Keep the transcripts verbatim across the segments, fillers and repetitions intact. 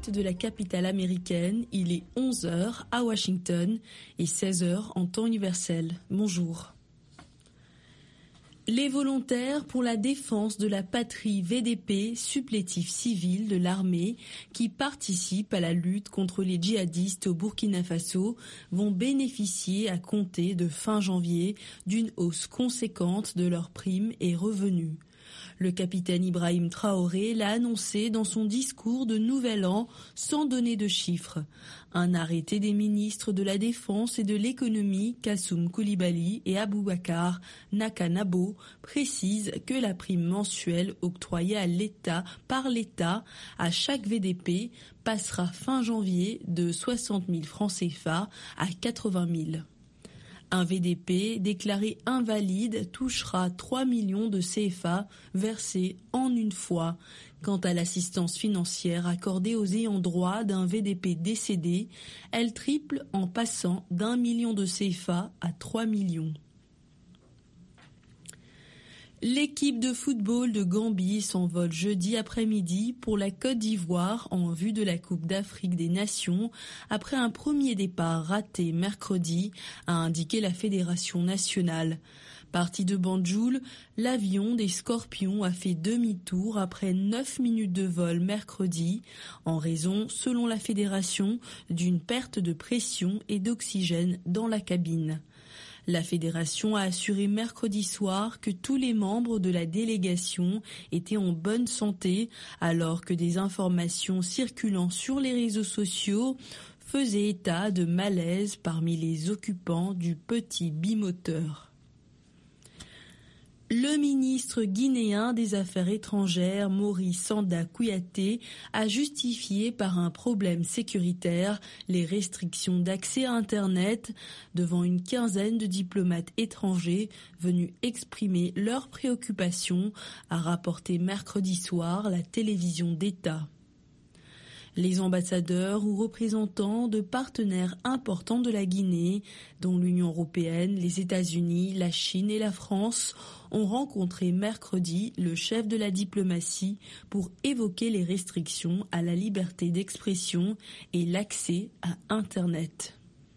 direct de la capitale américaine, il est onze heures à Washington et seize heures en temps universel. Bonjour. Les volontaires pour la défense de la patrie V D P, supplétif civil de l'armée, qui participent à la lutte contre les djihadistes au Burkina Faso, vont bénéficier à compter de fin janvier d'une hausse conséquente de leurs primes et revenus. Le capitaine Ibrahim Traoré l'a annoncé dans son discours de Nouvel An sans donner de chiffres. Un arrêté des ministres de la Défense et de l'Économie, Kassoum Koulibaly et Aboubakar Nakanabo, précise que la prime mensuelle octroyée à l'État par l'État à chaque V D P passera fin janvier de soixante mille francs C F A à quatre-vingt mille. Un V D P déclaré invalide touchera trois millions de C F A versés en une fois. Quant à l'assistance financière accordée aux ayants droit d'un V D P décédé, elle triple en passant d'un million de C F A à trois millions. L'équipe de football de Gambie s'envole jeudi après-midi pour la Côte d'Ivoire en vue de la Coupe d'Afrique des Nations après un premier départ raté mercredi, a indiqué la Fédération nationale. Parti de Banjul, l'avion des Scorpions a fait demi-tour après neuf minutes de vol mercredi, en raison, selon la Fédération, d'une perte de pression et d'oxygène dans la cabine. La fédération a assuré mercredi soir que tous les membres de la délégation étaient en bonne santé, alors que des informations circulant sur les réseaux sociaux faisaient état de malaise parmi les occupants du petit bimoteur. Le ministre guinéen des Affaires étrangères, Maurice Sanda Kouyaté, a justifié par un problème sécuritaire les restrictions d'accès à Internet devant une quinzaine de diplomates étrangers venus exprimer leurs préoccupations, a rapporté mercredi soir la télévision d'État. Les ambassadeurs ou représentants de partenaires importants de la Guinée, dont l'Union européenne, les États-Unis, la Chine et la France, ont rencontré mercredi le chef de la diplomatie pour évoquer les restrictions à la liberté d'expression et l'accès à Internet.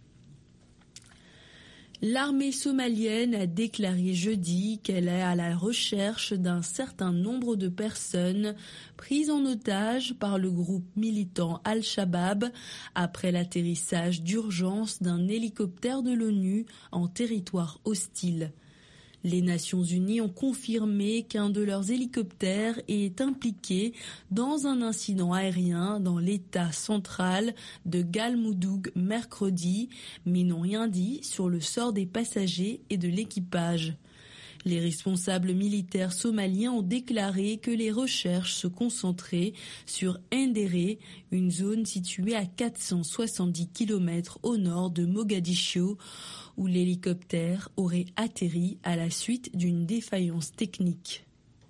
L'armée somalienne a déclaré jeudi qu'elle est à la recherche d'un certain nombre de personnes prises en otage par le groupe militant Al-Shabaab après l'atterrissage d'urgence d'un hélicoptère de l'ONU en territoire hostile. Les Nations Unies ont confirmé qu'un de leurs hélicoptères est impliqué dans un incident aérien dans l'état central de Galmudug mercredi, mais n'ont rien dit sur le sort des passagers et de l'équipage. Les responsables militaires somaliens ont déclaré que les recherches se concentraient sur Ndéré, une zone située à quatre cent soixante-dix kilomètres au nord de Mogadiscio, où l'hélicoptère aurait atterri à la suite d'une défaillance technique.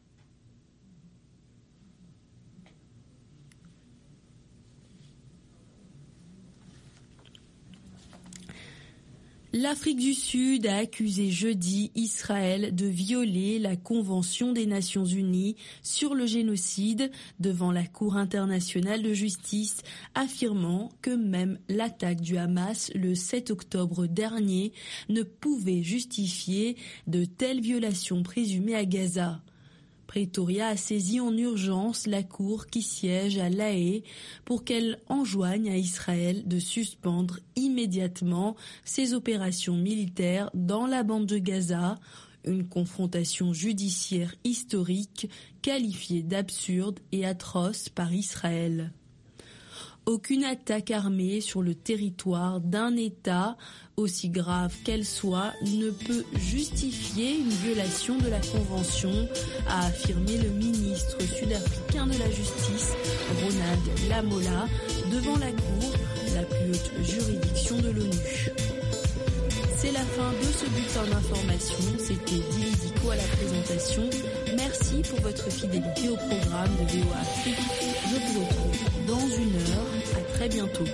L'Afrique du Sud a accusé jeudi Israël de violer la Convention des Nations Unies sur le génocide devant la Cour internationale de justice, affirmant que même l'attaque du Hamas le sept octobre dernier ne pouvait justifier de telles violations présumées à Gaza. Pretoria a saisi en urgence la cour qui siège à La Haye pour qu'elle enjoigne à Israël de suspendre immédiatement ses opérations militaires dans la bande de Gaza, une confrontation judiciaire historique qualifiée d'absurde et atroce par Israël. Aucune attaque armée sur le territoire d'un État, aussi grave qu'elle soit, ne peut justifier une violation de la Convention, a affirmé le ministre sud-africain de la Justice, Ronald Lamola, devant la Cour, la plus haute juridiction de l'ONU. C'est la fin de ce bulletin d'information. C'était Dili Diko à la présentation. Merci pour votre fidélité au programme de V O A Afrique. Je vous retrouve dans une heure. À très bientôt.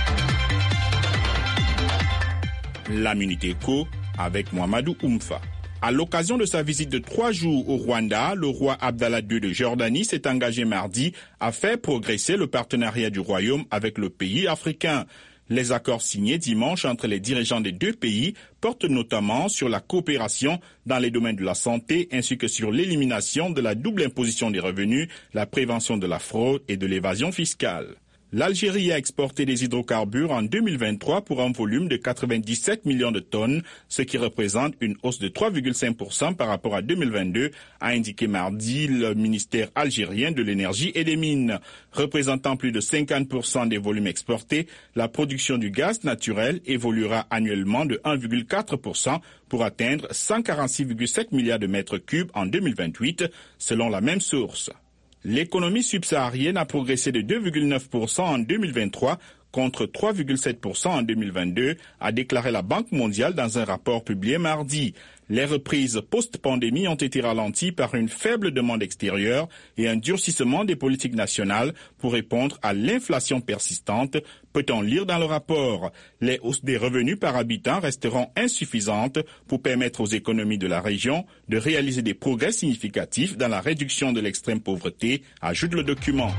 La Minute Éco avec Mohamedou Oumfa. À l'occasion de sa visite de trois jours au Rwanda, le roi Abdallah deux de Jordanie s'est engagé mardi à faire progresser le partenariat du royaume avec le pays africain. Les accords signés dimanche entre les dirigeants des deux pays portent notamment sur la coopération dans les domaines de la santé ainsi que sur l'élimination de la double imposition des revenus, la prévention de la fraude et de l'évasion fiscale. L'Algérie a exporté des hydrocarbures en deux mille vingt-trois pour un volume de quatre-vingt-dix-sept millions de tonnes, ce qui représente une hausse de trois virgule cinq pour cent par rapport à deux mille vingt-deux, a indiqué mardi le ministère algérien de l'énergie et des mines. Représentant plus de cinquante pour cent des volumes exportés, la production du gaz naturel évoluera annuellement de un virgule quatre pour cent pour atteindre cent quarante-six virgule sept milliards de mètres cubes en deux mille vingt-huit, selon la même source. L'économie subsaharienne a progressé de deux virgule neuf pour cent en deux mille vingt-trois contre trois virgule sept pour cent en deux mille vingt-deux, a déclaré la Banque mondiale dans un rapport publié mardi. Les reprises post-pandémie ont été ralenties par une faible demande extérieure et un durcissement des politiques nationales pour répondre à l'inflation persistante, peut-on lire dans le rapport. Les hausses des revenus par habitant resteront insuffisantes pour permettre aux économies de la région de réaliser des progrès significatifs dans la réduction de l'extrême pauvreté, ajoute le document.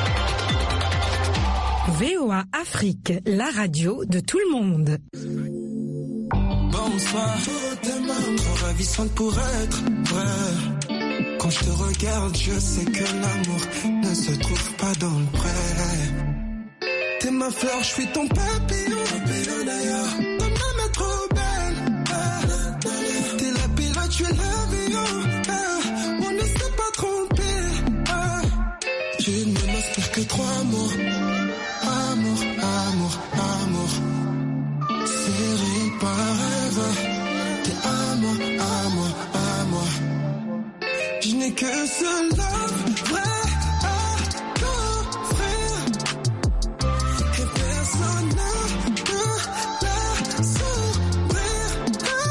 V O A Afrique, la radio de tout le monde. Bonsoir, tes mains trop ravissantes pour être vrai. Quand je te regarde, je sais que l'amour ne se trouve pas dans le pré. T'es ma fleur, je suis ton papillon, papillon d'ailleurs. Ta main est trop belle. Ah, t'es la pilote, je suis l'avion. Ah, on ne s'est pas trompé. Ah, tu ne m'inspires que trois mots. Amour, amour, amour. Serré par rêve. T'es à moi, à moi, à moi. Je n'ai que ce love vrai à t'offrir. Et personne ne peut la s'ouvrir.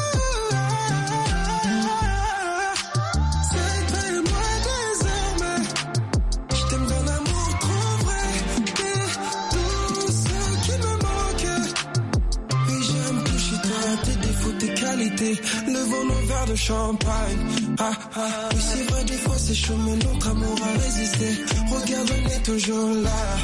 C'est toi et moi désormais. Je t'aime d'un amour trop vrai. T'es tout ce qui me manque. Et j'aime toucher toi, tes défauts, tes qualités. Levons nos verres de champagne. Ah, ah, oui c'est vrai des fois c'est chaud mais notre amour a résisté. Regarde on est toujours là.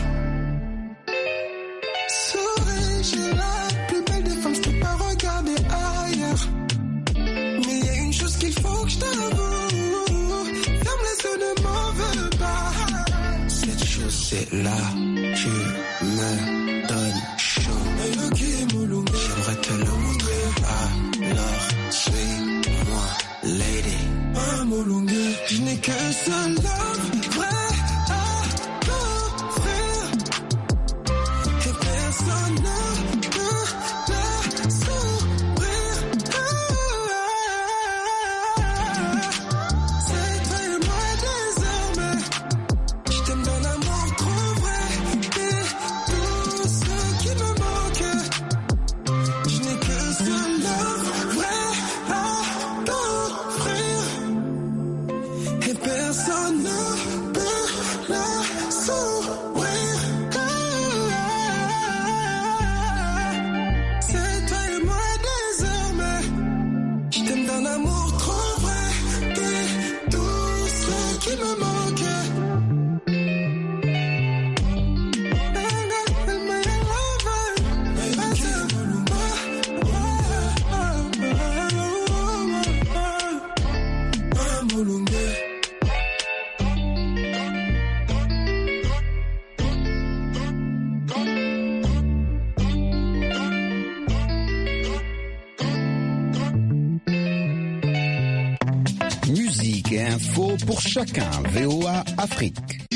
Souris, j'ai la plus belle des femmes, je t'ai pas regardé ailleurs. Mais y a une chose qu'il faut que je t'avoue. Ferme les yeux, ne m'en veux pas. Cette chose c'est là, tu me donnes chaud. J'aimerais te le montrer. Alors suis-moi, lady. Je n'ai que ce love vrai à t'offrir. Et personne ne peut la s'ouvrir. C'est toi et moi désormais. Je t'aime d'un amour trop vrai. Et tout ce qui me manque. Je n'ai que ce love vrai à t'offrir. Et personne ne peut la s'ouvrir. C'est toi et moi désormais. Je t'aime d'un amour trop vrai. T'es tout ce qui me manque. Musique et info pour chacun. V O A Afrique.